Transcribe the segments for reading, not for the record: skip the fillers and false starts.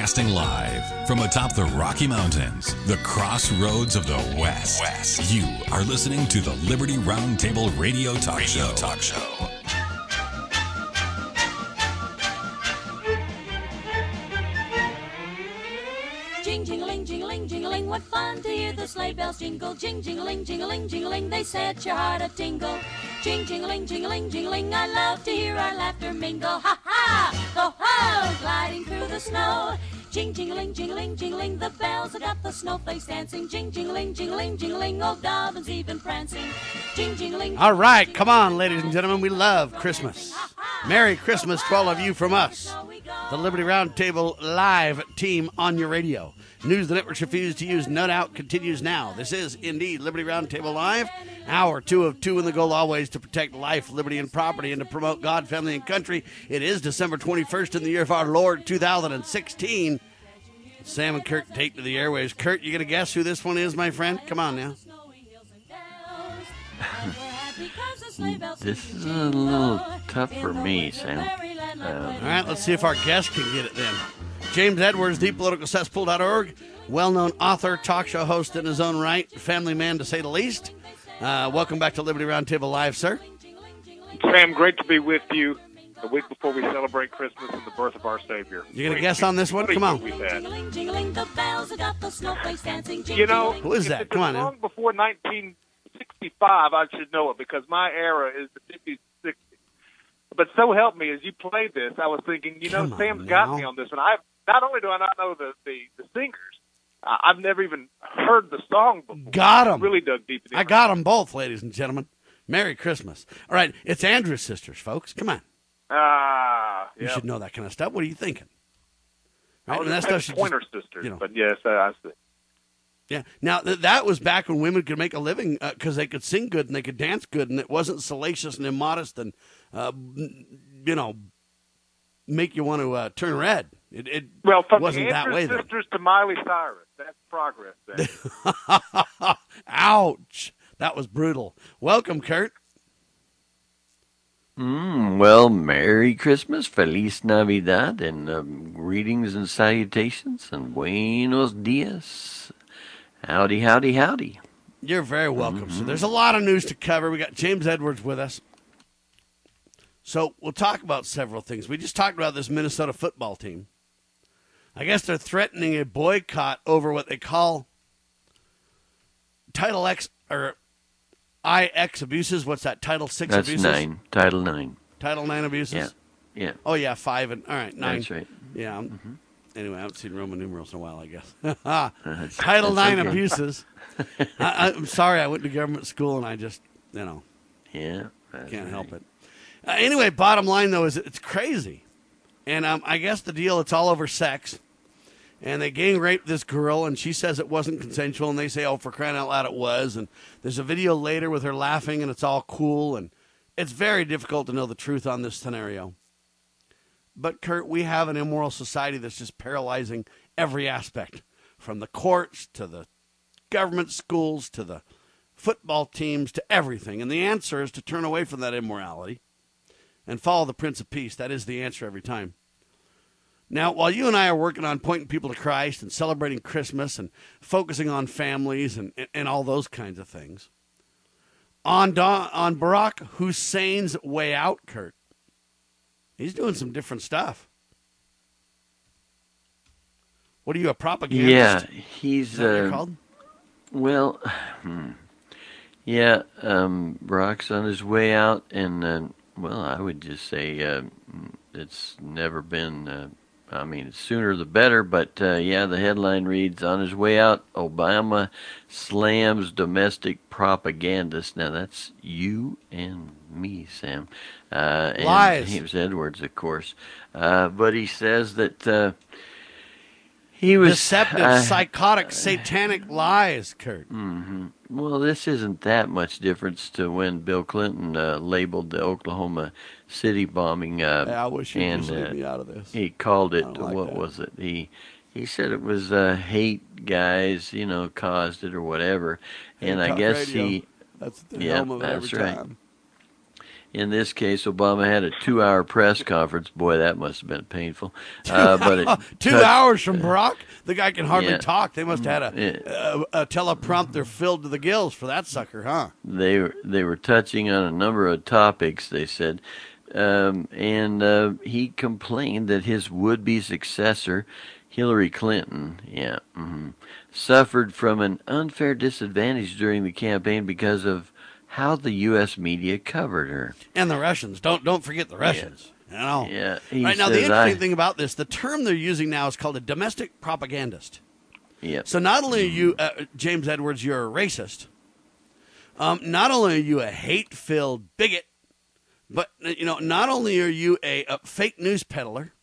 Broadcasting live from atop the Rocky Mountains, the crossroads of the West. You are listening to the Liberty Roundtable Radio Talk Show. Jing-jing-a-ling, jing-a-ling, jing-a-ling, what fun to hear the sleigh bells jingle. Jing-jing-a-ling, jing-a-ling, jing-a-ling, they set your heart a-tingle. Jing-jing-a-ling, jing-a-ling, jing-a-ling, I love to hear our laughter mingle. Ha-ha! Ho-ho! Gliding through the snow. Jing-jing-a-ling, jing-a-ling, jing-a-ling, the bells have got the snowflakes dancing. Jing-jing-a-ling, jing-a-ling, jing-a-ling, old Dobbin's even prancing. Jing-jing-a-ling. All right, come on, ladies and gentlemen, we love Christmas. Merry Christmas to all of you from us, the Liberty Roundtable Live team on your radio. News the networks refuse to use, no doubt, continues now. This is indeed Liberty Roundtable Live, hour 2 of 2, and the goal always to protect life, liberty, and property, and to promote God, family, and country. It is December 21st in the year of our Lord, 2016. Sam and Kurt take to the airways. Kurt, you going to guess who this one is, my friend? Come on now. This is a little tough for me, Sam. All right, let's see if our guest can get it then. James Edwards, ThePoliticalCesspool.org, well-known author, talk show host in his own right, family man to say the least. Welcome back to Liberty Roundtable Live, sir. Sam, great to be with you the week before we celebrate Christmas and the birth of our Savior. You going to guess on this one? Come on. You know, who is that? Come on now. Long before 1965, I should know it because my era is the 50s, 60s. But so help me, as you played this, I was thinking, Sam's got me on this one. Not only do I not know the singers, I've never even heard the song before. Got them. Really dug deep in. I got them both, ladies and gentlemen. Merry Christmas. All right, it's Andrews Sisters, folks. Come on. You should know that kind of stuff. What are you thinking? Right? And that stuff Pointer Sisters, but yes, I see. Yeah. Now, that was back when women could make a living because they could sing good and they could dance good, and it wasn't salacious and immodest and, make you want to turn red. It wasn't that way then. From the Sisters to Miley Cyrus. That's progress there. Ouch. That was brutal. Welcome, Kurt. Well, Merry Christmas, Feliz Navidad, and greetings and salutations, and buenos dias. Howdy, howdy, howdy. You're very welcome. So there's a lot of news to cover. We got James Edwards with us. So we'll talk about several things. We just talked about this Minnesota football team. I guess they're threatening a boycott over what they call Title X or IX abuses. What's that? Title VI abuses? That's 9. Title 9. Title 9 abuses? Yeah. Oh, yeah, 5 and, all right, 9. That's right. Yeah. Anyway, I haven't seen Roman numerals in a while, I guess. Title 9 abuses. I'm sorry, I went to government school and I just, Yeah. Can't help it. Anyway, bottom line, though, is it's crazy. And I guess the deal, it's all over sex. And they gang raped this girl, and she says it wasn't consensual, and they say, oh, for crying out loud, it was. And there's a video later with her laughing, and it's all cool. And it's very difficult to know the truth on this scenario. But, Kurt, we have an immoral society that's just paralyzing every aspect, from the courts to the government schools to the football teams to everything. And the answer is to turn away from that immorality and follow the Prince of Peace. That is the answer every time. Now, while you and I are working on pointing people to Christ and celebrating Christmas and focusing on families and all those kinds of things, on Barack Hussein's way out, Kurt, he's doing some different stuff. What are you, a propagandist? Yeah, he's... Is that what you're called? Well, Barack's on his way out, and, I would just say it's never been... sooner the better, but the headline reads, on his way out, Obama slams domestic propagandist. Now, that's you and me, Sam. Lies. And James Edwards, of course. But he says that he was... Deceptive, psychotic, satanic lies, Kurt. Mm-hmm. Well, this isn't that much difference to when Bill Clinton labeled the Oklahoma City bombing. I wish you'd just leave me out of this. He called it, what was it? He said it was hate guys, caused it or whatever. And I guess That's the helm of it every time. in this case, Obama had a 2-hour press conference. Boy, that must have been painful. But 2 hours from Barack? The guy can hardly Yeah. talk. They must have had a teleprompter filled to the gills for that sucker, huh? They were touching on a number of topics, they said. And he complained that his would-be successor, Hillary Clinton, suffered from an unfair disadvantage during the campaign because of how the U.S. media covered her. And the Russians. Don't forget the Russians. You know. Yeah. Right now, the interesting thing about this, the term they're using now is called a domestic propagandist. Yeah. So not only are you, James Edwards, you're a racist. Not only are you a hate-filled bigot, but not only are you a fake news peddler,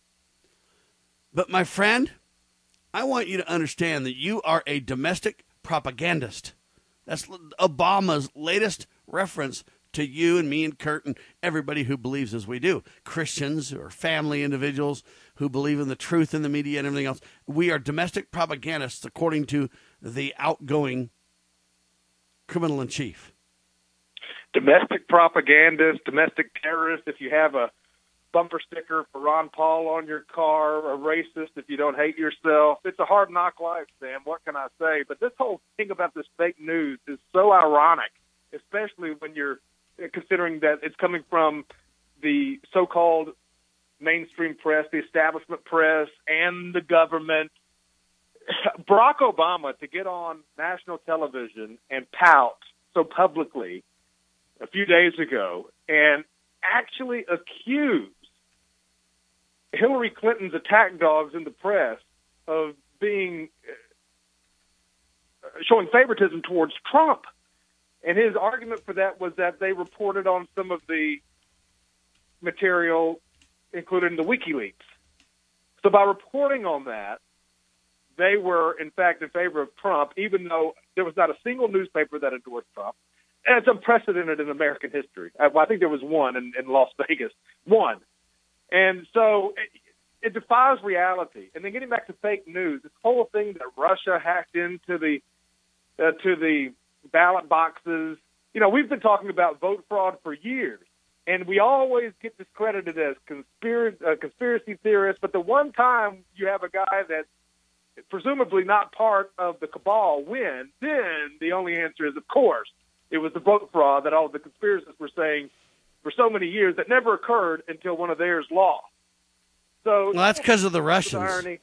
but my friend, I want you to understand that you are a domestic propagandist. That's Obama's latest reference to you and me and Kurt and everybody who believes as we do. Christians or family individuals who believe in the truth in the media and everything else. We are domestic propagandists according to the outgoing criminal-in-chief. Domestic propagandist, domestic terrorist, if you have a bumper sticker for Ron Paul on your car, a racist if you don't hate yourself. It's a hard knock life, Sam. What can I say? But this whole thing about this fake news is so ironic, especially when you're considering that it's coming from the so-called mainstream press, the establishment press, and the government. Barack Obama, to get on national television and pout so publicly a few days ago and actually accuse Hillary Clinton's attack dogs in the press of being showing favoritism towards Trump. And his argument for that was that they reported on some of the material included in the WikiLeaks. So by reporting on that, they were, in fact, in favor of Trump, even though there was not a single newspaper that endorsed Trump. And it's unprecedented in American history. I think there was one in Las Vegas. One. And so it defies reality. And then getting back to fake news, this whole thing that Russia hacked into the to the ballot boxes. You know, we've been talking about vote fraud for years, and we always get discredited as conspiracy theorists. But the one time you have a guy that's presumably not part of the cabal win, then the only answer is, of course, it was the vote fraud that all of the conspiracists were saying for so many years that never occurred until one of theirs lost. So that's because of the Russians. Irony.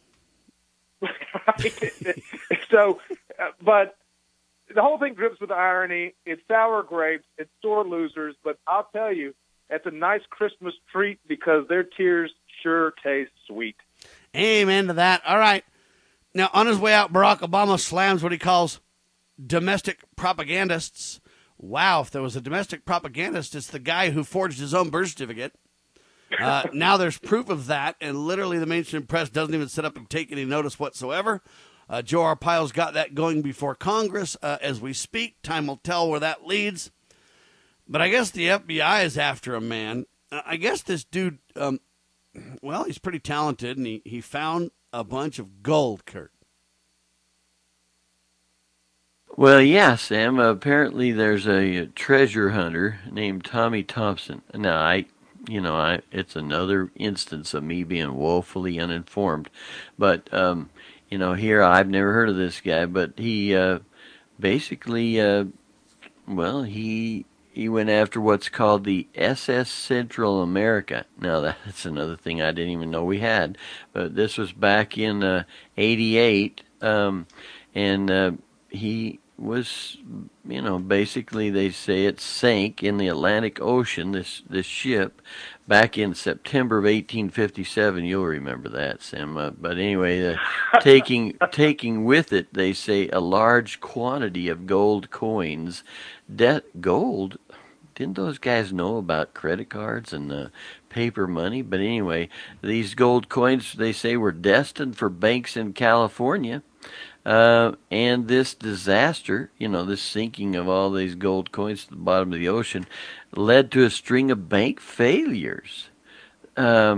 So, but the whole thing drips with irony. It's sour grapes. It's sore losers. But I'll tell you, that's a nice Christmas treat because their tears sure taste sweet. Amen to that. All right. Now, on his way out, Barack Obama slams what he calls domestic propagandists. Wow, if there was a domestic propagandist, it's the guy who forged his own birth certificate. Now there's proof of that, and literally the mainstream press doesn't even sit up and take any notice whatsoever. Joe Arpaio's got that going before Congress as we speak. Time will tell where that leads. But I guess the FBI is after him, man. I guess this dude, well, he's pretty talented, and he found a bunch of gold, Kurt. Well, yeah, Sam. Apparently, there's a treasure hunter named Tommy Thompson. Now, it's another instance of me being woefully uninformed. But, here I've never heard of this guy. But he basically, he went after what's called the SS Central America. Now, that's another thing I didn't even know we had. But this was back in 88, and he was, basically they say it sank in the Atlantic Ocean, this ship, back in September of 1857. You'll remember that, Sam. But anyway, taking with it, they say, a large quantity of gold coins. Gold? Didn't those guys know about credit cards and paper money? But anyway, these gold coins, they say, were destined for banks in California. And this disaster, this sinking of all these gold coins to the bottom of the ocean, led to a string of bank failures.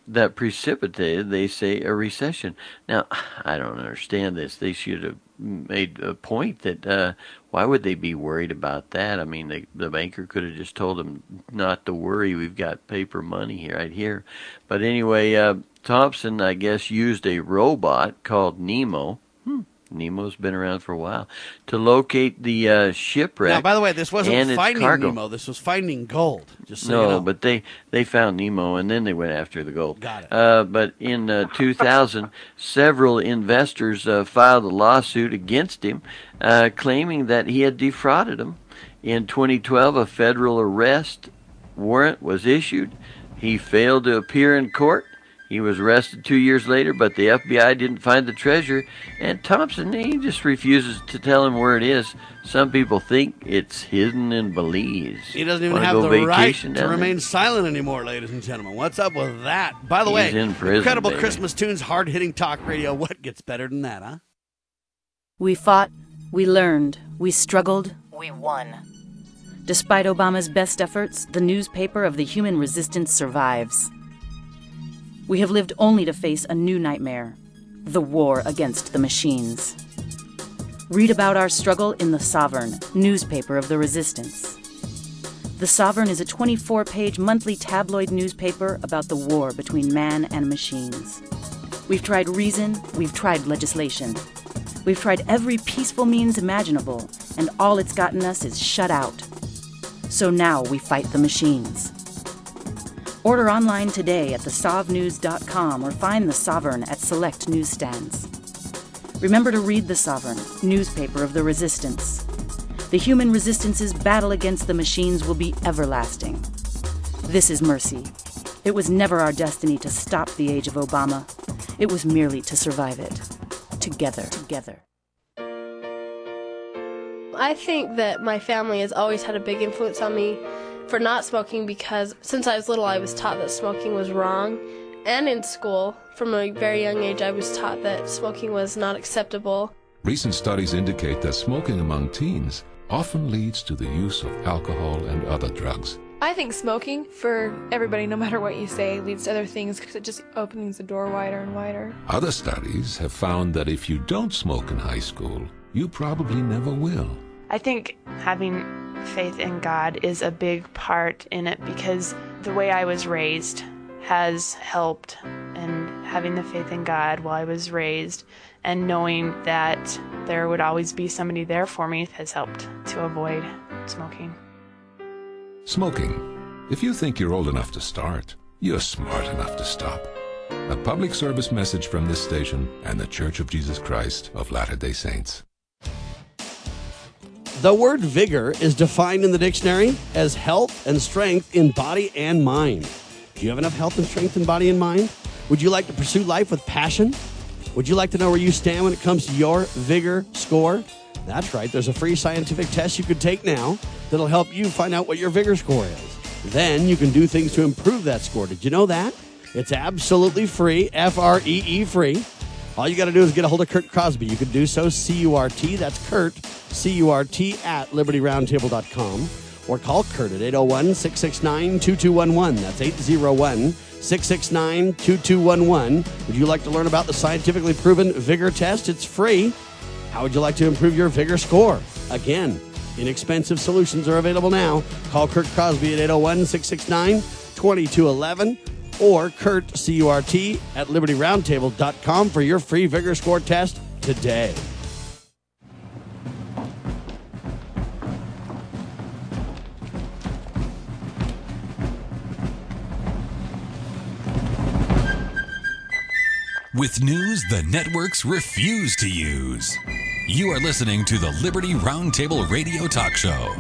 that precipitated, they say, a recession. Now, I don't understand this. They should have made a point that why would they be worried about that? I mean, the banker could have just told them not to worry. We've got paper money right here. But anyway, Thompson, I guess, used a robot called Nemo. Nemo's been around for a while, to locate the shipwreck. Now, by the way, this wasn't finding cargo. Nemo. This was finding gold. Just so no, you know. But they found Nemo, and then they went after the gold. Got it. But in 2000, several investors filed a lawsuit against him, claiming that he had defrauded them. In 2012, a federal arrest warrant was issued. He failed to appear in court. He was arrested 2 years later, but the FBI didn't find the treasure, and Thompson, he just refuses to tell him where it is. Some people think it's hidden in Belize. He doesn't even have the right to remain silent anymore, ladies and gentlemen. What's up with that? By the way, in prison, incredible baby. Christmas tunes, hard-hitting talk radio. What gets better than that, huh? We fought, we learned, we struggled, we won. Despite Obama's best efforts, the newspaper of the human resistance survives. We have lived only to face a new nightmare, the war against the machines. Read about our struggle in The Sovereign, newspaper of the resistance. The Sovereign is a 24-page monthly tabloid newspaper about the war between man and machines. We've tried reason, we've tried legislation. We've tried every peaceful means imaginable, and all it's gotten us is shut out. So now we fight the machines. Order online today at thesovnews.com or find The Sovereign at select newsstands. Remember to read The Sovereign, newspaper of the resistance. The human resistance's battle against the machines will be everlasting. This is mercy. It was never our destiny to stop the age of Obama. It was merely to survive it. Together. I think that my family has always had a big influence on me for not smoking, because since I was little I was taught that smoking was wrong, and in school from a very young age I was taught that smoking was not acceptable. Recent studies indicate that smoking among teens often leads to the use of alcohol and other drugs. I think smoking, for everybody, no matter what you say, leads to other things because it just opens the door wider and wider. Other studies have found that if you don't smoke in high school, you probably never will. I think having faith in God is a big part in it, because the way I was raised has helped, and having the faith in God while I was raised and knowing that there would always be somebody there for me has helped to avoid smoking. Smoking. If you think you're old enough to start, you're smart enough to stop. A public service message from this station and the Church of Jesus Christ of Latter-day Saints. The word vigor is defined in the dictionary as health and strength in body and mind. Do you have enough health and strength in body and mind? Would you like to pursue life with passion? Would you like to know where you stand when it comes to your vigor score? That's right. There's a free scientific test you could take now that'll help you find out what your vigor score is. Then you can do things to improve that score. Did you know that? It's absolutely free, F-R-E-E free. All you got to do is get a hold of Kurt Crosby. You can do so, C-U-R-T, that's Kurt, C-U-R-T, at LibertyRoundtable.com. Or call Kurt at 801-669-2211. That's 801-669-2211. Would you like to learn about the scientifically proven vigor test? It's free. How would you like to improve your vigor score? Again, inexpensive solutions are available now. Call Kurt Crosby at 801-669-2211. Or Kurt, C-U-R-T, at LibertyRoundtable.com for your free vigor score test today. With news the networks refuse to use. You are listening to the Liberty Roundtable Radio Talk Show.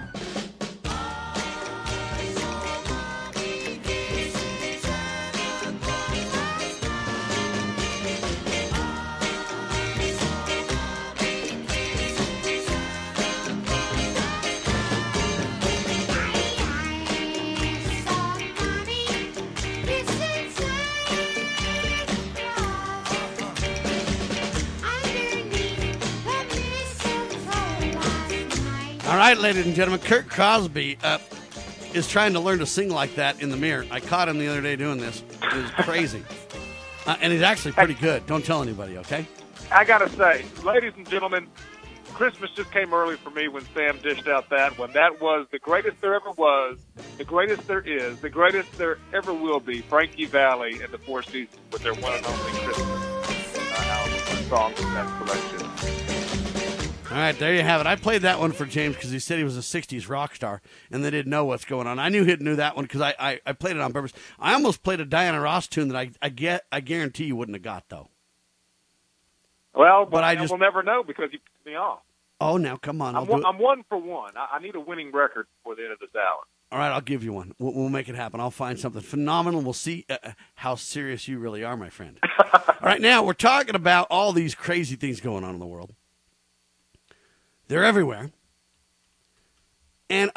All right, ladies and gentlemen, Kurt Crosby is trying to learn to sing like that in the mirror. I caught him the other day doing this. It was crazy. And he's actually pretty good. Don't tell anybody, okay? I got to say, ladies and gentlemen, Christmas just came early for me when Sam dished out that one. That was the greatest there ever was, the greatest there is, the greatest there ever will be. Frankie Valli and the Four Seasons with their one and only Christmas album song in that selection. All right, there you have it. I played that one for James because he said he was a 60s rock star, and they didn't know what's going on. I knew he knew that one because I played it on purpose. I almost played a Diana Ross tune that I guarantee you wouldn't have got, though. Well, but we'll never know because you pissed me off. Oh, now, come on. I'm 1 for 1. I need a winning record before the end of this hour. All right, I'll give you one. We'll make it happen. I'll find something phenomenal. We'll see how serious you really are, my friend. All right, now we're talking about all these crazy things going on in the world. They're everywhere. And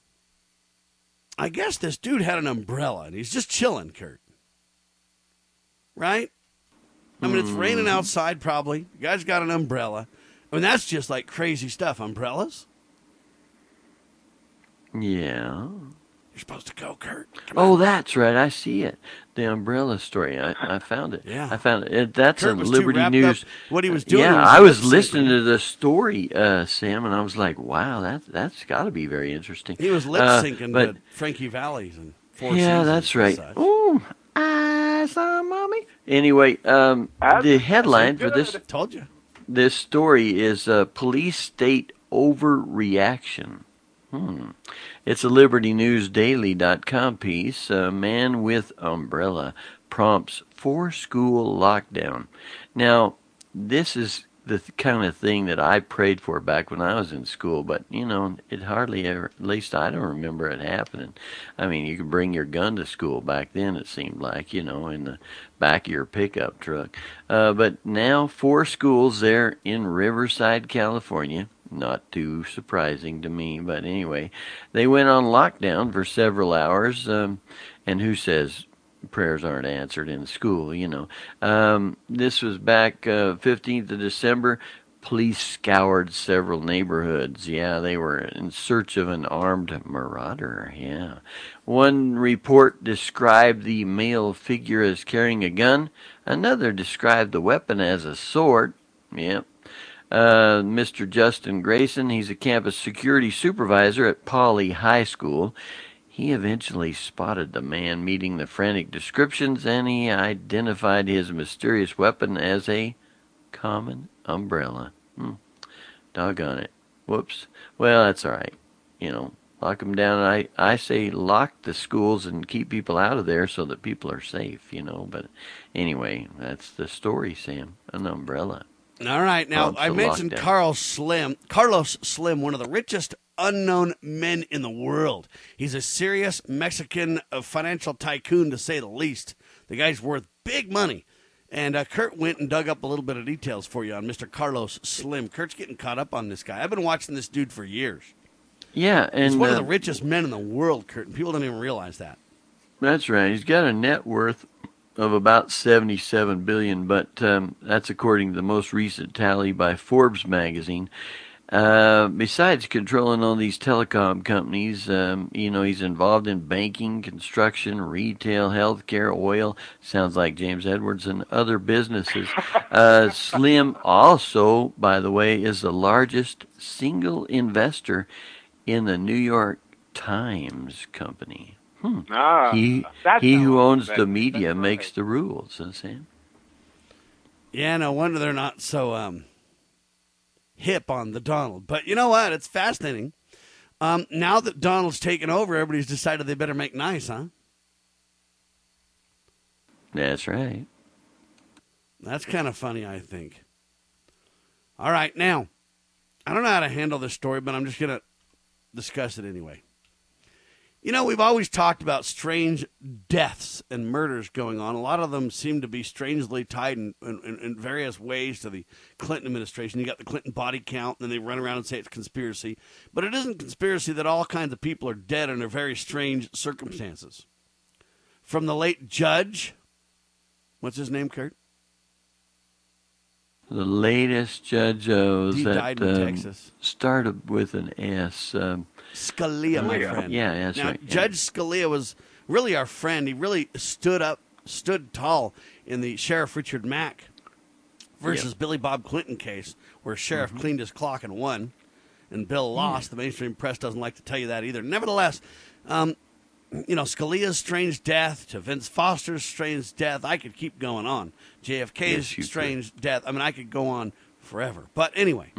I guess this dude had an umbrella, and he's just chilling, Kurt. Right? I mean, it's raining outside probably. The guy's got an umbrella. I mean, that's just like crazy stuff. Umbrellas? Yeah. You're supposed to go, Kurt. Oh, that's right. I see it. The umbrella story. I found it. Yeah. I found it. That's Kurt in was Liberty too News. Up what he was doing. Yeah, was I was listening to the story, Sam, and I was like, wow, that's got to be very interesting. He was lip-syncing to Frankie Valli's and Four Seasons. Yeah, that's right. Oh, I saw mommy. Anyway, the headline for this... Told you. This story is Police State Overreaction. It's a LibertyNewsDaily.com piece. A man with umbrella prompts for school lockdown. Now, this is the kind of thing that I prayed for back when I was in school, but, it hardly ever, at least I don't remember it happening. I mean, you could bring your gun to school back then, it seemed like, in the back of your pickup truck. But now 4 schools there in Riverside, California, not too surprising to me, but anyway, they went on lockdown for several hours, and who says prayers aren't answered in school, This was back 15th of December. Police scoured several neighborhoods. Yeah, they were in search of an armed marauder. Yeah. One report described the male figure as carrying a gun. Another described the weapon as a sword. Yep. Mr. Justin Grayson, he's a campus security supervisor at Pauley High School. He eventually spotted the man meeting the frantic descriptions, and he identified his mysterious weapon as a common umbrella. Doggone it. Whoops. Well, that's all right. Lock them down. I say lock the schools and keep people out of there so that people are safe, But anyway, that's the story, Sam. An umbrella. All right. Now, I mentioned Carlos Slim, one of the richest unknown men in the world. He's a serious Mexican financial tycoon, to say the least. The guy's worth big money. And Kurt went and dug up a little bit of details for you on Mr. Carlos Slim. Kurt's getting caught up on this guy. I've been watching this dude for years. Yeah. And he's one of the richest men in the world, Kurt, and people don't even realize that. That's right. He's got a net worth of about $77 billion, but that's according to the most recent tally by Forbes magazine. Besides controlling all these telecom companies, he's involved in banking, construction, retail, healthcare, oil. Sounds like James Edwards and other businesses. Slim also, by the way, is the largest single investor in the New York Times company. He who owns the media makes the rules, Sam. Yeah, no wonder they're not so hip on the Donald. But you know what? It's fascinating. Now that Donald's taken over, everybody's decided they better make nice, huh? That's right. That's kind of funny, I think. All right, now, I don't know how to handle this story, but I'm just going to discuss it anyway. We've always talked about strange deaths and murders going on. A lot of them seem to be strangely tied in various ways to the Clinton administration. You got the Clinton body count, and then they run around and say it's conspiracy. But it isn't conspiracy that all kinds of people are dead under very strange circumstances. From the late judge, what's his name, Kurt? The latest judge he died in Texas. Started with an S. Scalia, my friend. Yeah, that's now, right. Yeah. Judge Scalia was really our friend. He really stood up stood tall in the Sheriff Richard Mack versus Billy Bob Clinton case, where Sheriff cleaned his clock and won, and Bill lost. The mainstream press doesn't like to tell you that either. Nevertheless, Scalia's strange death to Vince Foster's strange death. I could keep going on. JFK's strange death. I mean, I could go on forever. But anyway,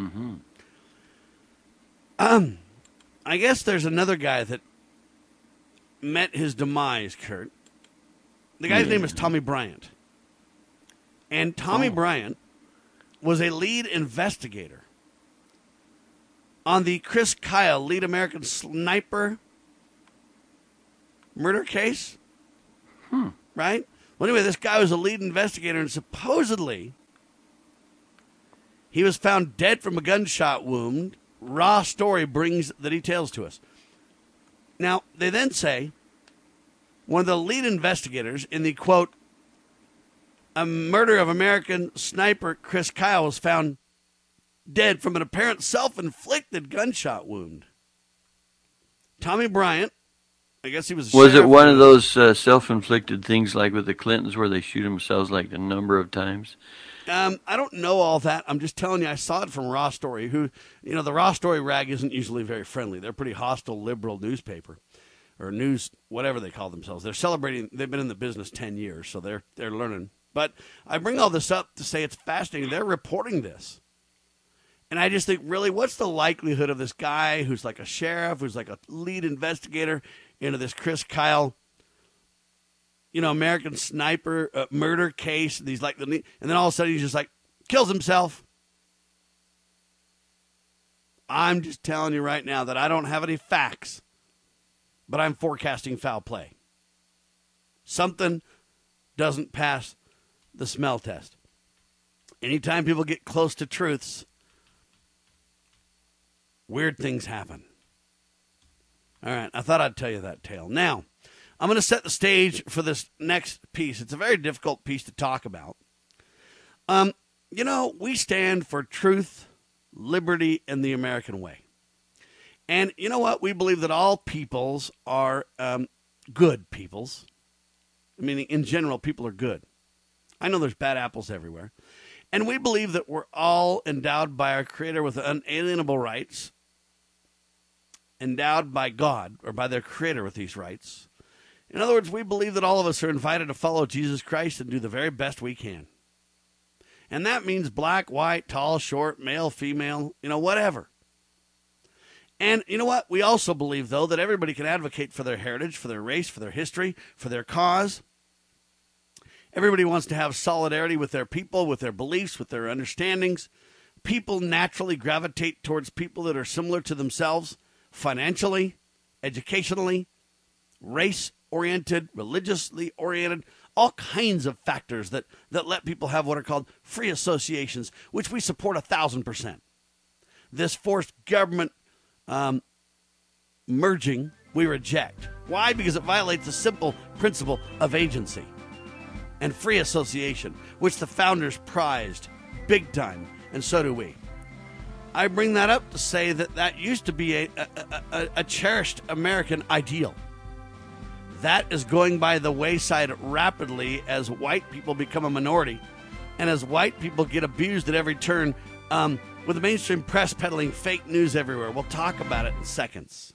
I guess there's another guy that met his demise, Kurt. The guy's name is Tommy Bryant. And Tommy Bryant was a lead investigator on the Chris Kyle, lead American sniper murder case. Right? Well, anyway, this guy was a lead investigator, and supposedly he was found dead from a gunshot wound. Raw Story brings the details to us. Now, they then say one of the lead investigators in the, quote, a murder of American sniper Chris Kyle was found dead from an apparent self-inflicted gunshot wound. Tommy Bryant, I guess he was... Was it one of those self-inflicted things like with the Clintons where they shoot themselves like a number of times? I don't know all that. I'm just telling you, I saw it from Raw Story, who, the Raw Story rag isn't usually very friendly. They're a pretty hostile liberal newspaper, or news, whatever they call themselves. They're celebrating, they've been in the business 10 years, so they're learning. But I bring all this up to say it's fascinating. They're reporting this. And I just think, really, what's the likelihood of this guy who's like a sheriff, who's like a lead investigator into this Chris Kyle, American sniper murder case, and he's like and then all of a sudden he's just like kills himself. I'm just telling you right now that I don't have any facts, but I'm forecasting foul play. Something doesn't pass the smell test. Anytime people get close to truths, weird things happen. All right, I thought I'd tell you that tale. Now, I'm going to set the stage for this next piece. It's a very difficult piece to talk about. We stand for truth, liberty, and the American way. And you know what? We believe that all peoples are good peoples. I mean, in general, people are good. I know there's bad apples everywhere. And we believe that we're all endowed by our Creator with unalienable rights, endowed by God, or by their Creator with these rights. In other words, we believe that all of us are invited to follow Jesus Christ and do the very best we can. And that means black, white, tall, short, male, female, whatever. And you know what? We also believe, though, that everybody can advocate for their heritage, for their race, for their history, for their cause. Everybody wants to have solidarity with their people, with their beliefs, with their understandings. People naturally gravitate towards people that are similar to themselves financially, educationally, race-oriented, religiously oriented, all kinds of factors that let people have what are called free associations, which we support 1,000%. This forced government merging, we reject. Why? Because it violates the simple principle of agency and free association, which the founders prized big time, and so do we. I bring that up to say that used to be a cherished American ideal. That is going by the wayside rapidly as white people become a minority and as white people get abused at every turn with the mainstream press peddling fake news everywhere. We'll talk about it in seconds.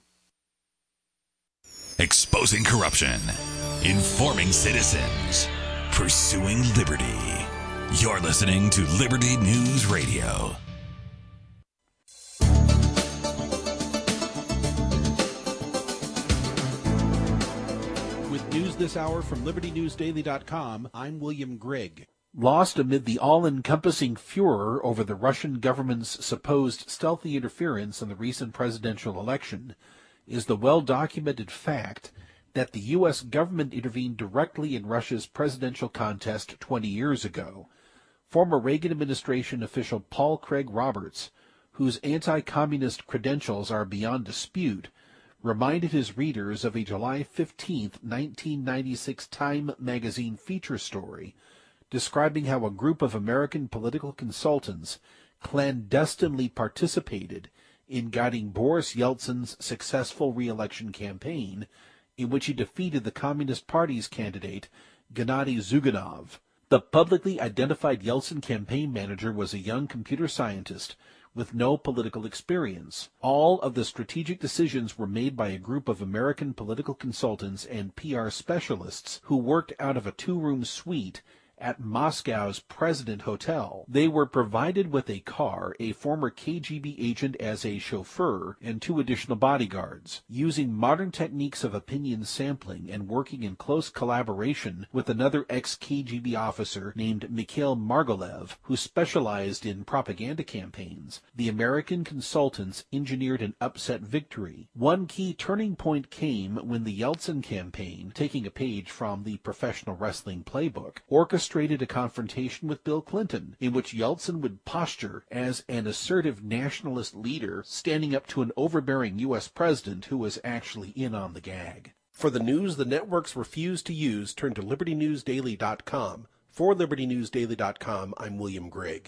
Exposing corruption, informing citizens, pursuing liberty. You're listening to Liberty News Radio. With news this hour from LibertyNewsDaily.com, I'm William Grigg. Lost amid the all-encompassing furor over the Russian government's supposed stealthy interference in the recent presidential election is the well-documented fact that the U.S. government intervened directly in Russia's presidential contest 20 years ago. Former Reagan administration official Paul Craig Roberts, whose anti-communist credentials are beyond dispute, reminded his readers of a July 15, 1996 Time magazine feature story describing how a group of American political consultants clandestinely participated in guiding Boris Yeltsin's successful re-election campaign, in which he defeated the Communist Party's candidate Gennady Zyuganov. The publicly identified Yeltsin campaign manager was a young computer scientist with no political experience. All of the strategic decisions were made by a group of American political consultants and PR specialists who worked out of a two-room suite at Moscow's President Hotel. They were provided with a car, a former KGB agent as a chauffeur, and 2 additional bodyguards. Using modern techniques of opinion sampling and working in close collaboration with another ex-KGB officer named Mikhail Margolev, who specialized in propaganda campaigns, the American consultants engineered an upset victory. One key turning point came when the Yeltsin campaign, taking a page from the professional wrestling playbook, orchestrated a confrontation with Bill Clinton, in which Yeltsin would posture as an assertive nationalist leader standing up to an overbearing U.S. president who was actually in on the gag. For the news the networks refuse to use, turn to LibertyNewsDaily.com. For LibertyNewsDaily.com, I'm William Grigg.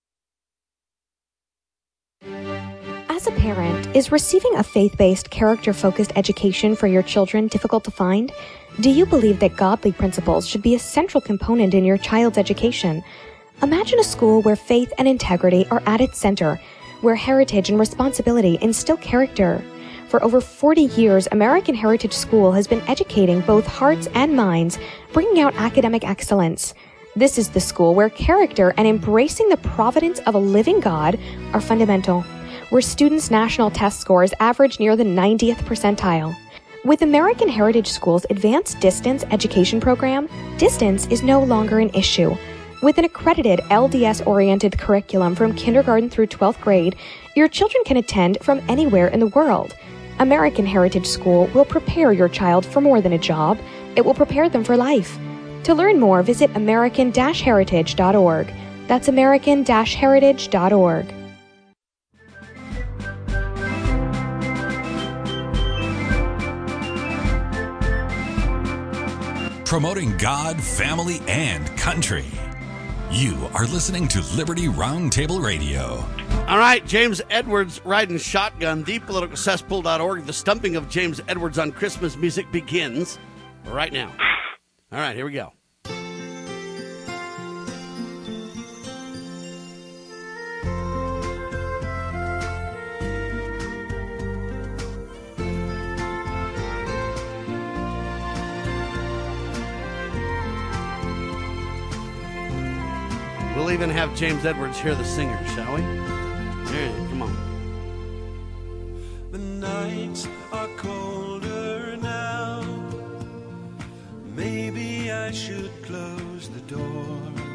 As a parent, is receiving a faith-based, character-focused education for your children difficult to find? Do you believe that godly principles should be a central component in your child's education? Imagine a school where faith and integrity are at its center, where heritage and responsibility instill character. For over 40 years, American Heritage School has been educating both hearts and minds, bringing out academic excellence. This is the school where character and embracing the providence of a living God are fundamental, where students' national test scores average near the 90th percentile. With American Heritage School's Advanced Distance Education Program, distance is no longer an issue. With an accredited LDS-oriented curriculum from kindergarten through 12th grade, your children can attend from anywhere in the world. American Heritage School will prepare your child for more than a job. It will prepare them for life. To learn more, visit American-Heritage.org. That's American-Heritage.org. Promoting God, family, and country. You are listening to Liberty Roundtable Radio. All right, James Edwards riding shotgun, thepoliticalcesspool.org. The stumping of James Edwards on Christmas music begins right now. All right, here we go. We'll even have James Edwards hear the singer, shall we? Yeah, come on. The nights are colder now. Maybe I should close the door.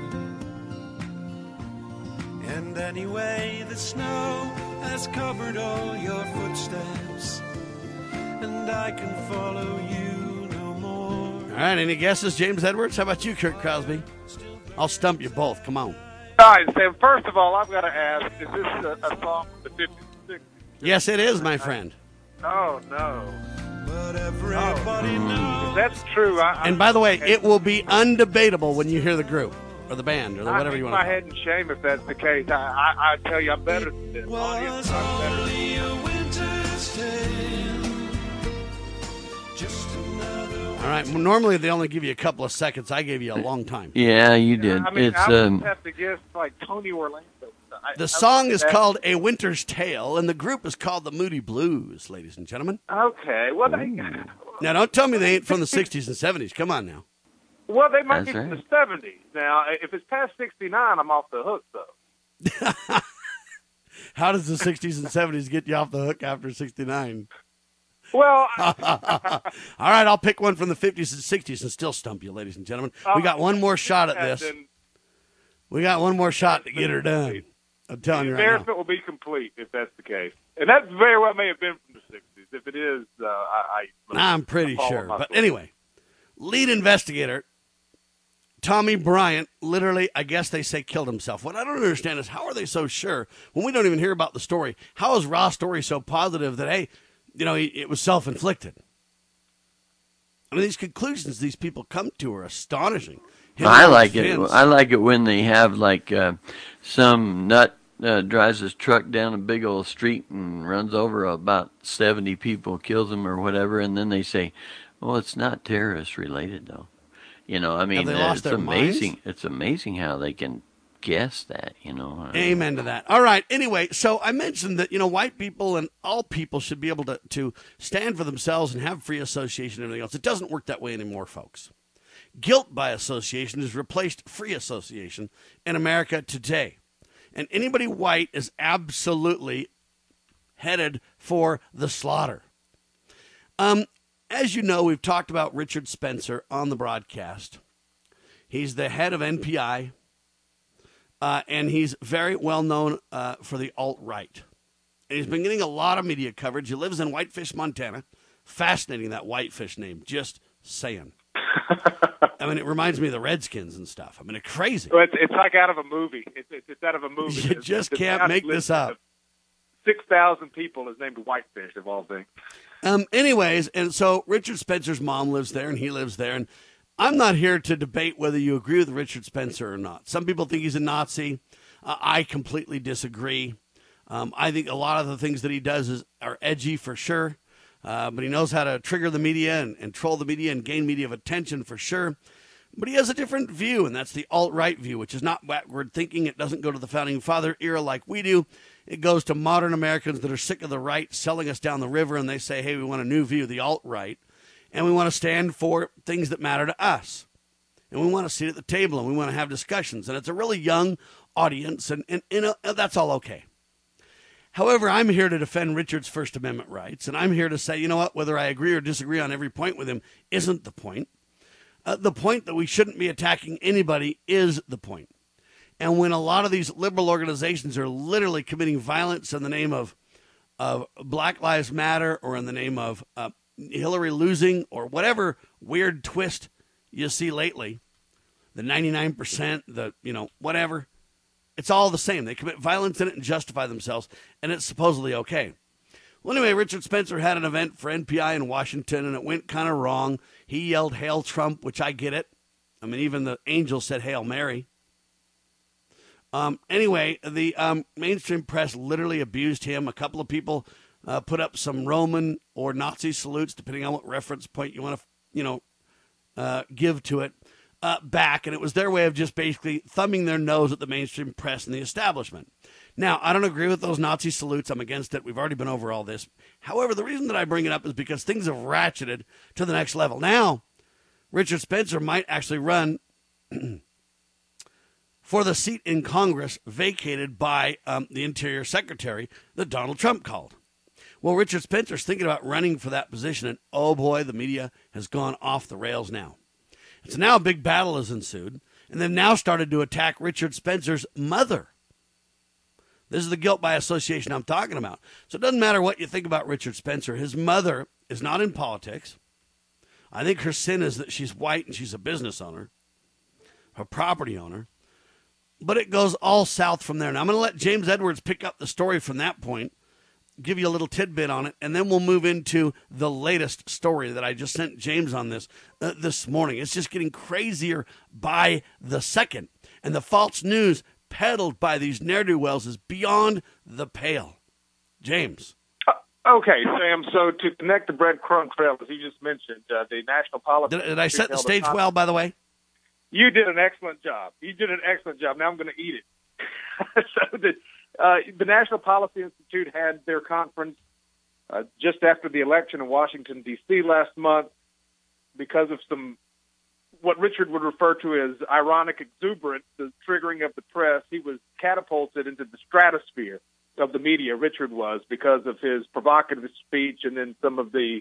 And anyway, the snow has covered all your footsteps, and I can follow you no more. All right, any guesses, James Edwards? How about you, Kurt Crosby? I'll stump you both. Come on. All right, Sam, first of all, I've got to ask, is this a song from the 50s and 60s? Yes, it is, my friend. Oh, no. But everybody knows. If that's true. And by the way, it will be undebatable when you hear the group or the band or whatever you want to call it. I hang my head in shame if that's the case. I tell you, I'm better than this. Audience, I'm better than this. All right. Well, normally they only give you a couple of seconds. I gave you a long time. Yeah, you did. I mean, it's I would have to guess like Tony Orlando. The song is called A Winter's Tale, and the group is called the Moody Blues, ladies and gentlemen. Okay. Well, now, don't tell me they ain't from the 60s and 70s. Come on now. Well, they might be from the 70s. Now, if it's past 69, I'm off the hook, though. How does the 60s and 70s get you off the hook after 69? Well, all right, I'll pick one from the 50s and 60s and still stump you, ladies and gentlemen. We got one more shot at this. We got one more shot to get her done. I'm telling you right now. The embarrassment will be complete if that's the case. And that very well may have been from the 60s. If it is, I'm pretty sure. But anyway, lead investigator, Tommy Bryant, literally, I guess they say killed himself. What I don't understand is how are they so sure when we don't even hear about the story? How is Ross Story so positive that, hey, it was self-inflicted? I mean, these conclusions these people come to are astonishing. I like it. I like it when they have some nut drives his truck down a big old street and runs over about 70 people, kills them or whatever, and then they say, "Well, it's not terrorist related though." You know, I mean, Have they lost it's their amazing. minds? It's amazing how they can guess that, you know. Amen to that. All right. Anyway, so I mentioned that, white people and all people should be able to stand for themselves and have free association and everything else. It doesn't work that way anymore, folks. Guilt by association has replaced free association in America today. And anybody white is absolutely headed for the slaughter. As you know, we've talked about Richard Spencer on the broadcast. He's the head of NPI, and he's very well known for the alt-right. And he's been getting a lot of media coverage. He lives in Whitefish, Montana. Fascinating, that Whitefish name. Just saying. I mean, it reminds me of the Redskins and stuff. I mean, it's crazy. Well, it's like out of a movie. It's out of a movie. You just can't make this up. 6,000 people is named Whitefish, of all things. Anyways, and so Richard Spencer's mom lives there, and he lives there. And I'm not here to debate whether you agree with Richard Spencer or not. Some people think he's a Nazi. I completely disagree. I think a lot of the things that he does are edgy for sure. But he knows how to trigger the media and troll the media and gain media attention for sure. But he has a different view, and that's the alt-right view, which is not backward thinking. It doesn't go to the Founding Father era like we do. It goes to modern Americans that are sick of the right selling us down the river, and they say, hey, we want a new view, the alt-right, and we want to stand for things that matter to us. And we want to sit at the table, and we want to have discussions. And it's a really young audience, and that's all okay. However, I'm here to defend Richard's First Amendment rights, and I'm here to say, you know what, whether I agree or disagree on every point with him isn't the point. The point that we shouldn't be attacking anybody is the point. And when a lot of these liberal organizations are literally committing violence in the name of Black Lives Matter or in the name of Hillary losing or whatever weird twist you see lately, the 99%, whatever, it's all the same. They commit violence in it and justify themselves, and it's supposedly okay. Well, anyway, Richard Spencer had an event for NPI in Washington, and it went kind of wrong. He yelled, "Hail Trump," which I get it. I mean, even the angels said, "Hail Mary." Anyway, the mainstream press literally abused him. A couple of people put up some Roman or Nazi salutes, depending on what reference point you want to, give to it, back. And it was their way of just basically thumbing their nose at the mainstream press and the establishment. Now, I don't agree with those Nazi salutes. I'm against it. We've already been over all this. However, the reason that I bring it up is because things have ratcheted to the next level. Now, Richard Spencer might actually run for the seat in Congress vacated by the Interior Secretary that Donald Trump called. Well, Richard Spencer's thinking about running for that position, and oh boy, the media has gone off the rails now. And so now a big battle has ensued, and they've now started to attack Richard Spencer's mother. This is the guilt by association I'm talking about. So it doesn't matter what you think about Richard Spencer. His mother is not in politics. I think her sin is that she's white and she's a business owner, a property owner. But it goes all south from there. Now, I'm going to let James Edwards pick up the story from that point, give you a little tidbit on it, and then we'll move into the latest story that I just sent James on this morning. It's just getting crazier by the second. And the false news peddled by these ne'er-do-wells is beyond the pale. James. Okay, Sam, so to connect the breadcrumb trail, as you just mentioned, the National Policy... Did I set the stage well, by the way? You did an excellent job. Now I'm going to eat it. So the National Policy Institute had their conference just after the election in Washington, D.C. last month because of some what Richard would refer to as ironic exuberance, the triggering of the press. He was catapulted into the stratosphere of the media, Richard was, because of his provocative speech and then some of the,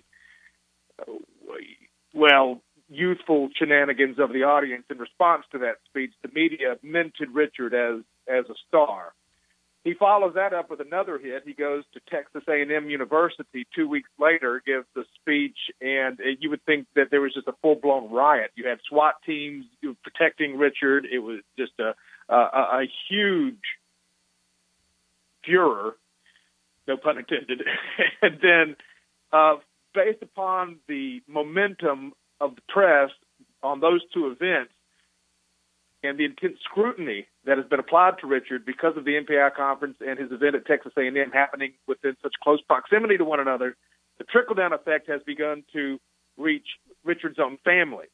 youthful shenanigans of the audience. In response to that speech, the media minted Richard as a star. He follows that up with another hit. He goes to Texas A&M University 2 weeks later, gives a speech, and you would think that there was just a full-blown riot. You had SWAT teams protecting Richard. It was just a huge furor, no pun intended. And then based upon the momentum of the press on those two events, and the intense scrutiny that has been applied to Richard because of the NPI conference and his event at Texas A&M happening within such close proximity to one another, the trickle-down effect has begun to reach Richard's own family.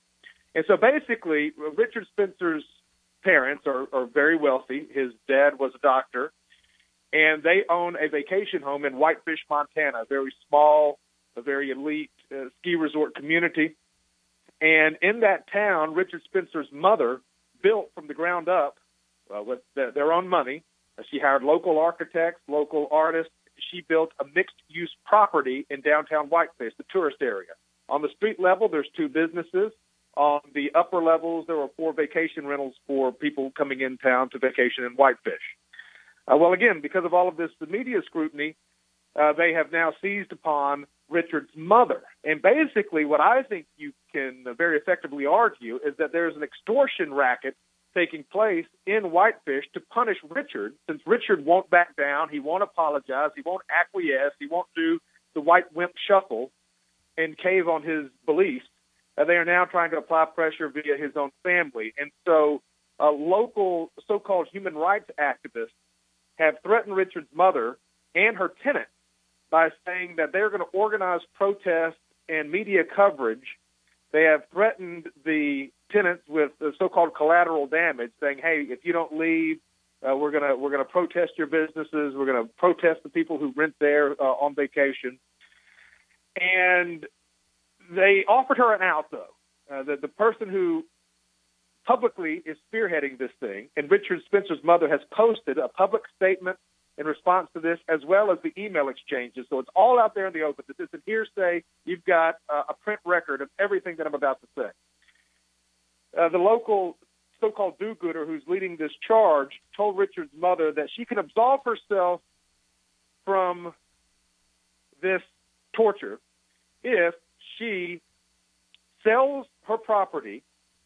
And so basically, Richard Spencer's parents are very wealthy. His dad was a doctor, and they own a vacation home in Whitefish, Montana, a very small, a very elite ski resort community. And in that town, Richard Spencer's mother built from the ground up with their own money. She hired local architects, local artists. She built a mixed-use property in downtown Whitefish, the tourist area. On the street level, there's 2 businesses. On the upper levels, there were 4 vacation rentals for people coming in town to vacation in Whitefish. Well, again, because of all of this, the media scrutiny, they have now seized upon Richard's mother. And basically what I think you can very effectively argue is that there's an extortion racket taking place in Whitefish to punish Richard, since Richard won't back down, he won't apologize, he won't acquiesce, he won't do the white wimp shuffle and cave on his beliefs. They are now trying to apply pressure via his own family. And so local so-called human rights activists have threatened Richard's mother and her tenants by saying that they're going to organize protests and media coverage. They have threatened the tenants with the so-called collateral damage, saying, "Hey, if you don't leave, we're gonna protest your businesses. We're going to protest the people who rent there on vacation." And they offered her an out, though. The person who publicly is spearheading this thing, and Richard Spencer's mother has posted a public statement in response to this, as well as the email exchanges. So it's all out there in the open. This isn't hearsay. You've got a print record of everything that I'm about to say. The local so-called do-gooder who's leading this charge told Richard's mother that she can absolve herself from this torture if she sells her property,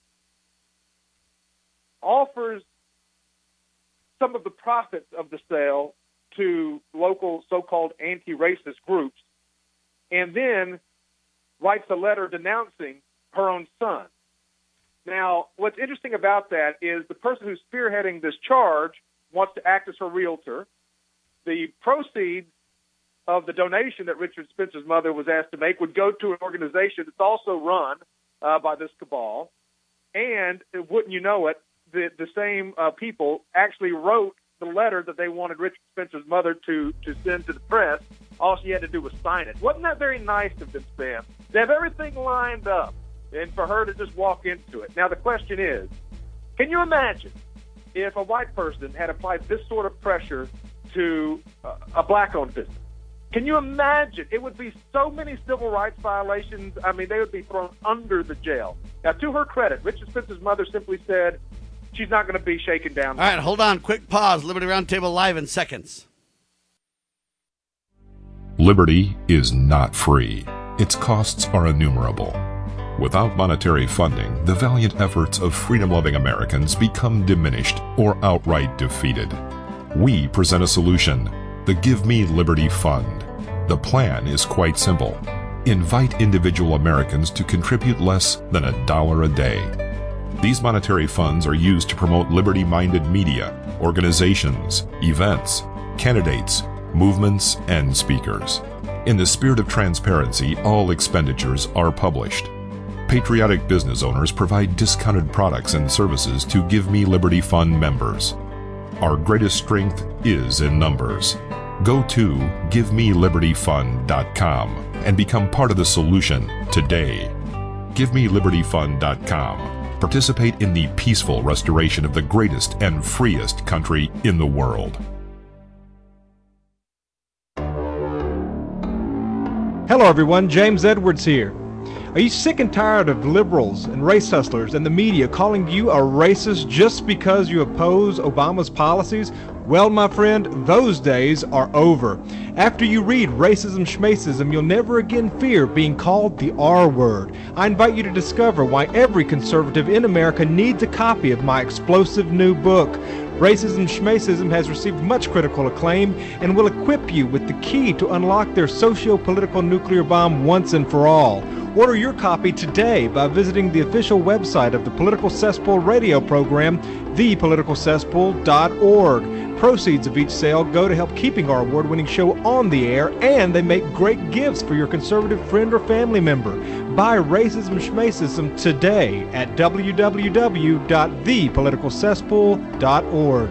offers some of the profits of the sale to local so-called anti-racist groups, and then writes a letter denouncing her own son. Now, what's interesting about that is the person who's spearheading this charge wants to act as her realtor. The proceeds of the donation that Richard Spencer's mother was asked to make would go to an organization that's also run by this cabal. And wouldn't you know it, the same people actually wrote the letter that they wanted Richard Spencer's mother to send to the press. All she had to do was sign it. Wasn't that very nice of them, Sam? They have everything lined up, and for her to just walk into it. Now, the question is, can you imagine if a white person had applied this sort of pressure to a black-owned business? Can you imagine? It would be so many civil rights violations. I mean, they would be thrown under the jail. Now, to her credit, Richard Spencer's mother simply said she's not going to be shaken down. All right, hold on. Quick pause. Liberty Roundtable live in seconds. Liberty is not free. Its costs are innumerable. Without monetary funding, the valiant efforts of freedom-loving Americans become diminished or outright defeated. We present a solution, the Give Me Liberty Fund. The plan is quite simple. Invite individual Americans to contribute less than $1 a day. These monetary funds are used to promote liberty-minded media, organizations, events, candidates, movements, and speakers. In the spirit of transparency, all expenditures are published. Patriotic business owners provide discounted products and services to Give Me Liberty Fund members. Our greatest strength is in numbers. Go to GiveMeLibertyFund.com and become part of the solution today. GiveMeLibertyFund.com. Participate in the peaceful restoration of the greatest and freest country in the world. Hello everyone, James Edwards here. Are you sick and tired of liberals and race hustlers and the media calling you a racist just because you oppose Obama's policies? Well, my friend, those days are over. After you read Racism Schmacism, you'll never again fear being called the R word. I invite you to discover why every conservative in America needs a copy of my explosive new book. Racism Schmacism has received much critical acclaim and will equip you with the key to unlock their socio-political nuclear bomb once and for all. Order your copy today by visiting the official website of the Political Cesspool radio program, thepoliticalcesspool.org. Proceeds of each sale go to help keeping our award-winning show on the air, and they make great gifts for your conservative friend or family member. Buy Racism Schmacism today at www.thepoliticalcesspool.org.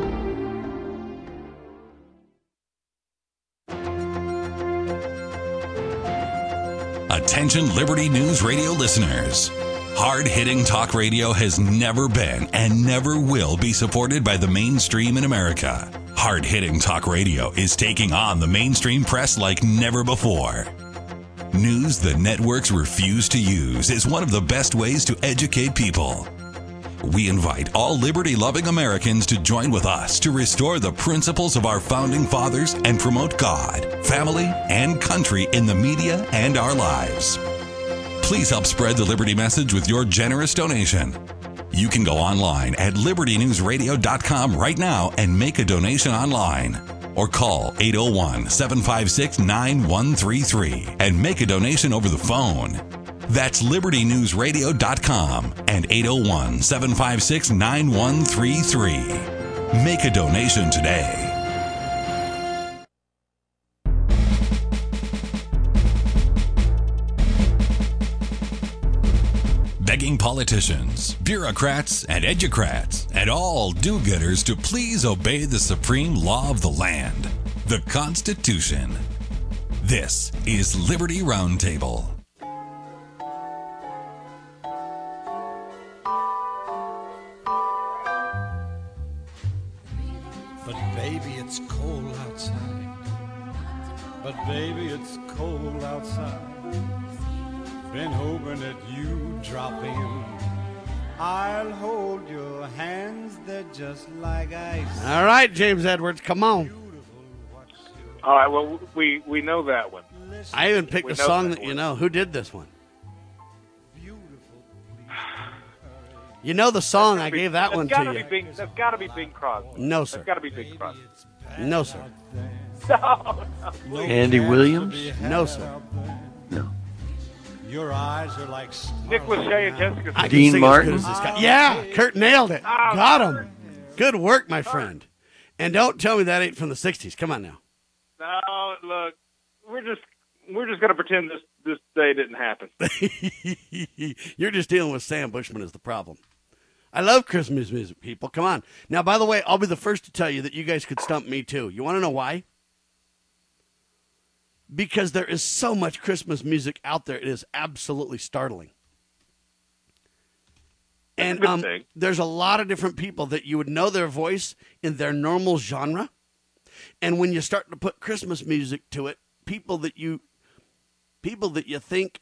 Attention Liberty News Radio listeners. Hard-hitting talk radio has never been and never will be supported by the mainstream in America. Hard-hitting talk radio is taking on the mainstream press like never before. News the networks refuse to use is one of the best ways to educate people. We invite all liberty-loving Americans to join with us to restore the principles of our founding fathers and promote God, family, and country in the media and our lives. Please help spread the Liberty message with your generous donation. You can go online at libertynewsradio.com right now and make a donation online. Or call 801-756-9133 and make a donation over the phone. That's libertynewsradio.com and 801-756-9133. Make a donation today. Begging politicians, bureaucrats, and educrats, and all do-gooders to please obey the supreme law of the land, the Constitution. This is Liberty Roundtable. But baby, it's cold outside. But baby, it's cold outside. Been hoping that you'd drop in. I'll hold your hands, they're just like ice. All right, James Edwards, come on. All right, well, we know that one. I even picked a song that you know. Who did this one? You know the song, I gave that one to you. That's got to be Bing Crosby. No, sir. That's got to be Bing Crosby. No, sir. No. Andy Williams? No, sir. No. Your eyes are like Nick Lachey and Jessica. I Dean can sing Martin? as good as this guy. Yeah, Kurt nailed it. Got him. Good work, my friend. And don't tell me that ain't from the 60s. Come on now. No, look, we're just going to pretend this day didn't happen. You're just dealing with Sam Bushman is the problem. I love Christmas music, people. Come on. Now, by the way, I'll be the first to tell you that you guys could stump me, too. You want to know why? Because there is so much Christmas music out there. It is absolutely startling. And there's a lot of different people that you would know their voice in their normal genre. And when you start to put Christmas music to it, people that you think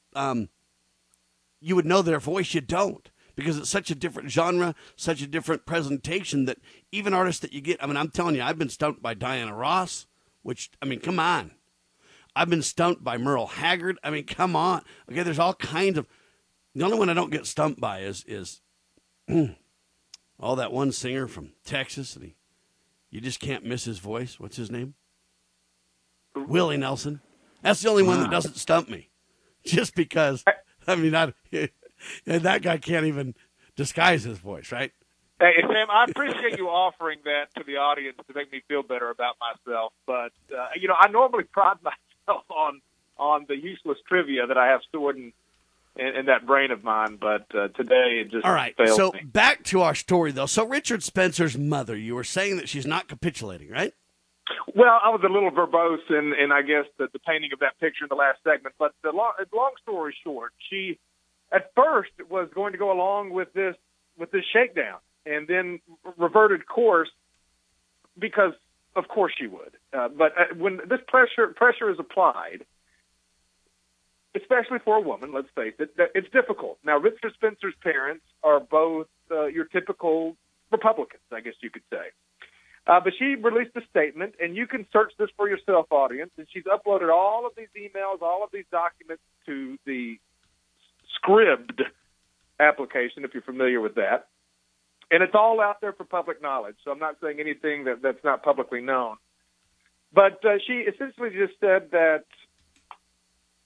you would know their voice, you don't. Because it's such a different genre, such a different presentation that even artists that you get, I mean, I'm telling you, I've been stumped by Diana Ross, which, I mean, come on. I've been stumped by Merle Haggard. I mean, come on. Okay, there's all kinds of, the only one I don't get stumped by is all that one singer from Texas, and you just can't miss his voice. What's his name? Willie Nelson. That's the only one that doesn't stump me. Just because, I mean, that guy can't even disguise his voice, right? Hey, Sam, I appreciate you offering that to the audience to make me feel better about myself. But, I normally pride myself on the useless trivia that I have stored in that brain of mine. But today it just all right, failed so me. Back to our story, though. So Richard Spencer's mother, you were saying that she's not capitulating, right? Well, I was a little verbose in I guess, the painting of that picture in the last segment. But the long story short, she at first was going to go along with this shakedown and then reverted course because, of course, she would. But when this pressure is applied, especially for a woman, let's face it, it's difficult. Now, Richard Spencer's parents are both your typical Republicans, I guess you could say. But she released a statement, and you can search this for yourself, audience, and she's uploaded all of these emails, all of these documents to the Scribd application, if you're familiar with that. And it's all out there for public knowledge, so I'm not saying anything that's not publicly known. But she essentially just said that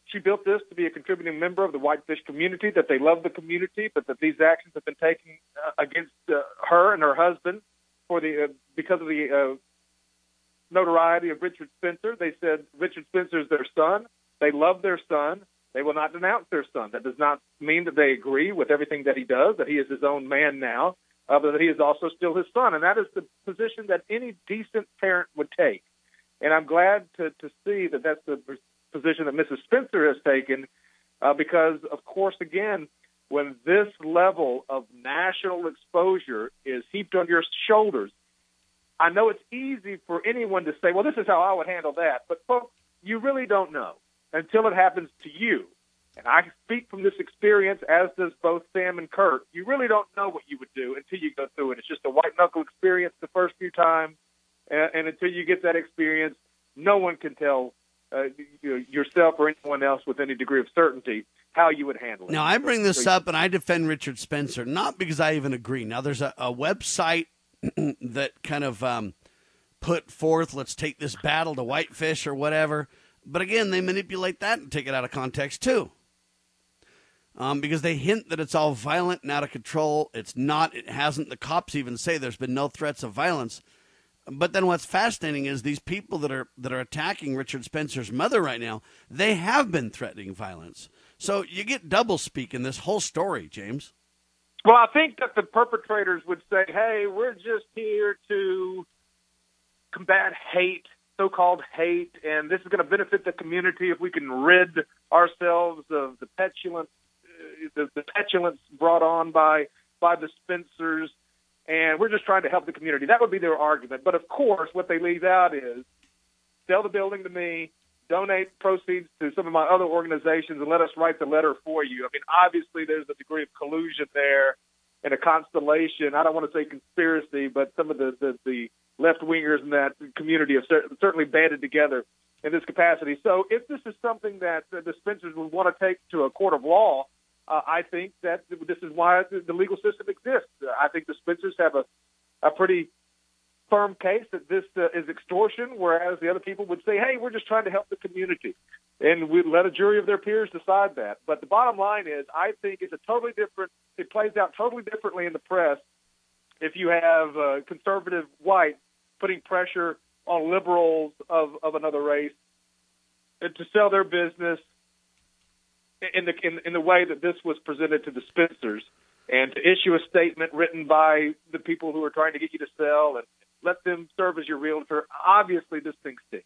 she built this to be a contributing member of the Whitefish community, that they love the community, but that these actions have been taken against her and her husband because of the notoriety of Richard Spencer. They said Richard Spencer is their son. They love their son. They will not denounce their son. That does not mean that they agree with everything that he does, that he is his own man now, but that he is also still his son. And that is the position that any decent parent would take. And I'm glad to see that that's the position that Mrs. Spencer has taken, because, of course, again, when this level of national exposure is heaped on your shoulders, I know it's easy for anyone to say, well, this is how I would handle that. But, folks, you really don't know until it happens to you. And I speak from this experience, as does both Sam and Kurt. You really don't know what you would do until you go through it. It's just a white-knuckle experience the first few times. And until you get that experience, no one can tell yourself or anyone else with any degree of certainty how you would handle it. Now, I bring this up and I defend Richard Spencer, not because I even agree. Now, there's a website that kind of put forth, let's take this battle to Whitefish or whatever. But again, they manipulate that and take it out of context too. Because they hint that it's all violent and out of control. It's not. It hasn't. The cops even say there's been no threats of violence. But then what's fascinating is these people that are attacking Richard Spencer's mother right now, they have been threatening violence. So you get double speak in this whole story, James. Well, I think that the perpetrators would say, hey, we're just here to combat hate, so-called hate, and this is going to benefit the community if we can rid ourselves of the petulance brought on by the Spencers. And we're just trying to help the community. That would be their argument. But, of course, what they leave out is sell the building to me, donate proceeds to some of my other organizations, and let us write the letter for you. I mean, obviously there's a degree of collusion there and a constellation. I don't want to say conspiracy, but some of the left-wingers in that community have certainly banded together in this capacity. So if this is something that the Spencers would want to take to a court of law, I think that this is why the legal system exists. I think the Spencers have a pretty firm case that this is extortion, whereas the other people would say, hey, we're just trying to help the community. And we'd let a jury of their peers decide that. But the bottom line is, I think it plays out totally differently in the press if you have conservative whites putting pressure on liberals of another race to sell their business in the way that this was presented to the Spencers, and to issue a statement written by the people who are trying to get you to sell and let them serve as your realtor. Obviously, this thing stinks.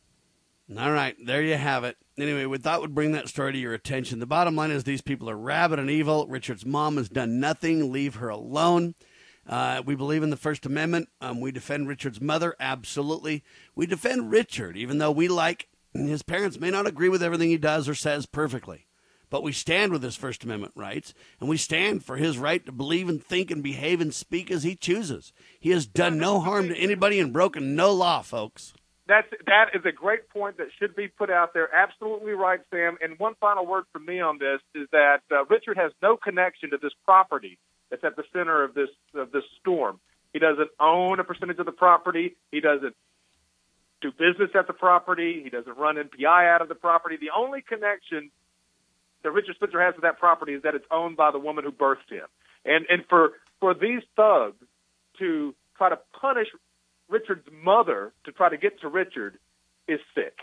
All right, there you have it. Anyway, we thought we'd bring that story to your attention. The bottom line is these people are rabid and evil. Richard's mom has done nothing. Leave her alone. We believe in the First Amendment. We defend Richard's mother, absolutely. We defend Richard, even though we like his parents may not agree with everything he does or says perfectly. But we stand with his First Amendment rights, and we stand for his right to believe and think and behave and speak as he chooses. He has done no harm to anybody and broken no law, folks. That is a great point that should be put out there. Absolutely right, Sam. And one final word from me on this is that Richard has no connection to this property that's at the center of this storm. He doesn't own a percentage of the property. He doesn't do business at the property. He doesn't run NPI out of the property. The only connection that Richard Spencer has to that property is that it's owned by the woman who birthed him. And for these thugs to try to punish Richard's mother to try to get to Richard is sick.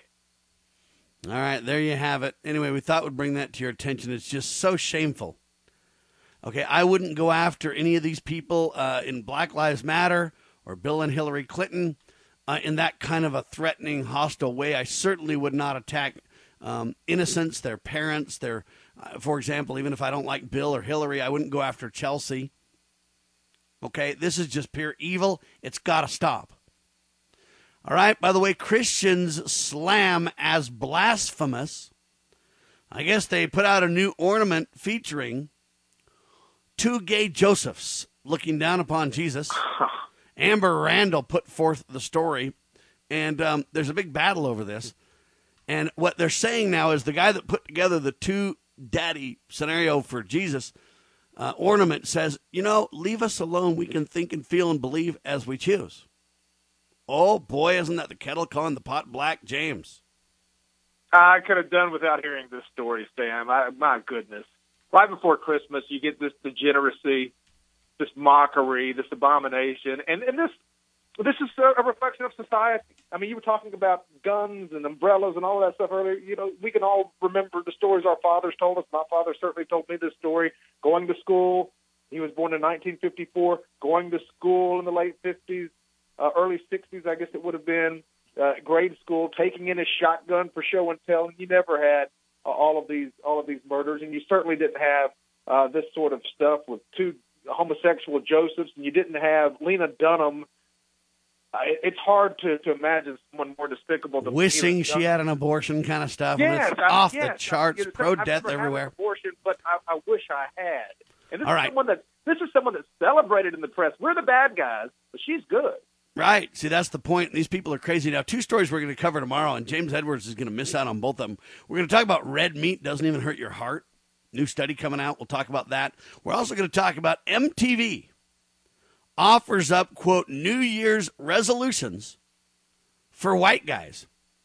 All right, there you have it. Anyway, we thought we'd bring that to your attention. It's just so shameful. Okay, I wouldn't go after any of these people in Black Lives Matter or Bill and Hillary Clinton in that kind of a threatening, hostile way. I certainly would not attack innocents, their parents, for example, even if I don't like Bill or Hillary, I wouldn't go after Chelsea. Okay, this is just pure evil. It's got to stop. All right, by the way, Christians slam as blasphemous. I guess they put out a new ornament featuring two gay Josephs looking down upon Jesus. Amber Randall put forth the story, and there's a big battle over this. And what they're saying now is the guy that put together the two daddy scenario for Jesus ornament says, leave us alone. We can think and feel and believe as we choose. Oh, boy, isn't that the kettle calling the pot black, James? I could have done without hearing this story, Sam. My goodness. Right before Christmas, you get this degeneracy, this mockery, this abomination, and this is a reflection of society. I mean, you were talking about guns and umbrellas and all that stuff earlier. You know, we can all remember the stories our fathers told us. My father certainly told me this story. Going to school, he was born in 1954, going to school in the late 50s, early 60s, I guess it would have been, grade school, taking in a shotgun for show and tell. You never had all of these murders, and you certainly didn't have this sort of stuff with two homosexual Josephs, and you didn't have Lena Dunham. It's hard to imagine someone more despicable than wishing she had an abortion kind of stuff. Yes, and it's off the charts, pro-death everywhere. Abortion, but I wish I had. And this All is right. this is someone that's celebrated in the press. We're the bad guys, but she's good. Right. See, that's the point. These people are crazy. Now, two stories we're going to cover tomorrow, and James Edwards is going to miss out on both of them. We're going to talk about red meat doesn't even hurt your heart. New study coming out. We'll talk about that. We're also going to talk about MTV offers up, quote, New Year's resolutions for white guys.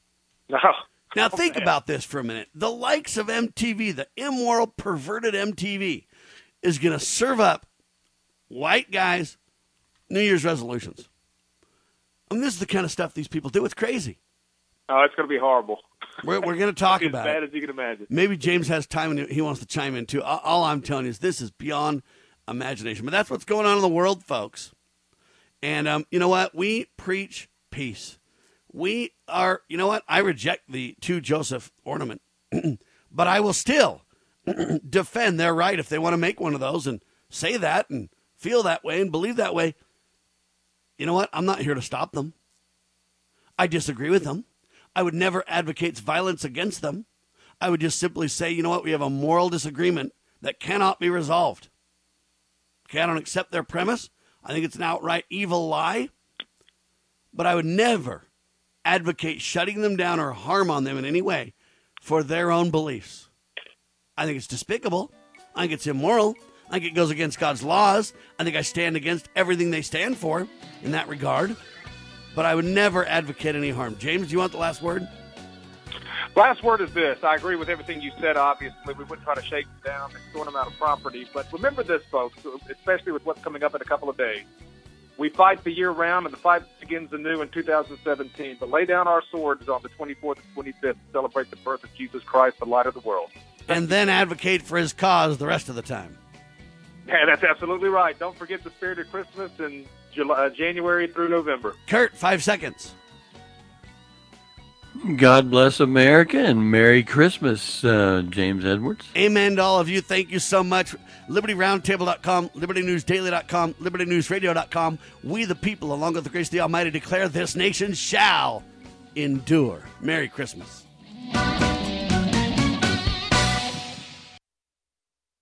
Now, think about this for a minute. The likes of MTV, the immoral, perverted MTV, is going to serve up white guys' New Year's resolutions. I mean, this is the kind of stuff these people do. It's crazy. Oh, it's going to be horrible. We're going to talk about it. As bad as you can imagine. Maybe James has time and he wants to chime in, too. All I'm telling you is this is beyond imagination. But that's what's going on in the world, folks. And you know what? We preach peace. We are, you know what? I reject the two Joseph ornament. But I will still defend their right if they want to make one of those and say that and feel that way and believe that way. You know what? I'm not here to stop them. I disagree with them. I would never advocate violence against them. I would just simply say, you know what? We have a moral disagreement that cannot be resolved. Okay, I don't accept their premise. I think it's an outright evil lie. But I would never advocate shutting them down or harm on them in any way for their own beliefs. I think it's despicable. I think it's immoral. I think it goes against God's laws. I think I stand against everything they stand for in that regard. But I would never advocate any harm. James, do you want the last word? Last word is this. I agree with everything you said, obviously. We wouldn't try to shake them down and sort them out of property. But remember this, folks, especially with what's coming up in a couple of days. We fight the year round, and the fight begins anew in 2017. But lay down our swords on the 24th and 25th to celebrate the birth of Jesus Christ, the light of the world. And then advocate for his cause the rest of the time. Yeah, that's absolutely right. Don't forget the spirit of Christmas in January through November. Kurt, 5 seconds. God bless America and Merry Christmas, James Edwards. Amen to all of you. Thank you so much. LibertyRoundtable.com, LibertyNewsDaily.com, LibertyNewsRadio.com. We the people, along with the grace of the Almighty, declare this nation shall endure. Merry Christmas.